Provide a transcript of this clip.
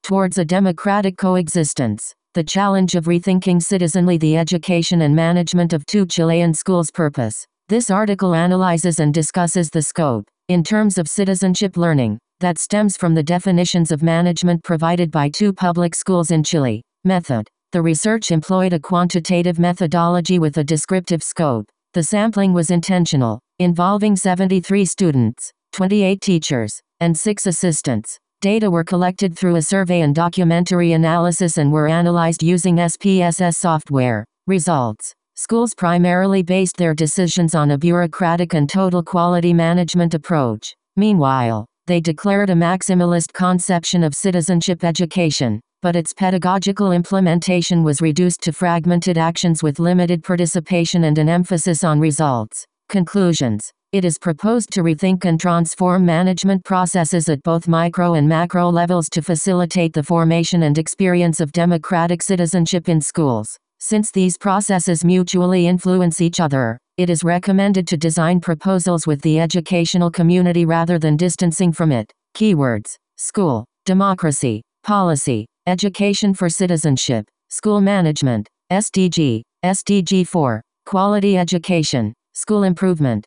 towards a democratic coexistence. The challenge of rethinking citizenly the education and management of two Chilean schools. Purpose. This article analyzes and discusses the scope, in terms of citizenship learning, that stems from the definitions of management provided by two public schools in Chile. Method. The research employed a quantitative methodology with a descriptive scope. The sampling was intentional, involving 73 students, 28 teachers, and 6 assistants. Data were collected through a survey and documentary analysis and were analyzed using SPSS software. Results. Schools primarily based their decisions on a bureaucratic and total quality management approach. Meanwhile, they declared a maximalist conception of citizenship education, but its pedagogical implementation was reduced to fragmented actions with limited participation and an emphasis on results. Conclusions. It is proposed to rethink and transform management processes at both micro and macro levels to facilitate the formation and experience of democratic citizenship in schools. Since these processes mutually influence each other, it is recommended to design proposals with the educational community rather than distancing from it. Keywords: school, democracy, policy, education for citizenship, school management, SDG, SDG 4, quality education, school improvement,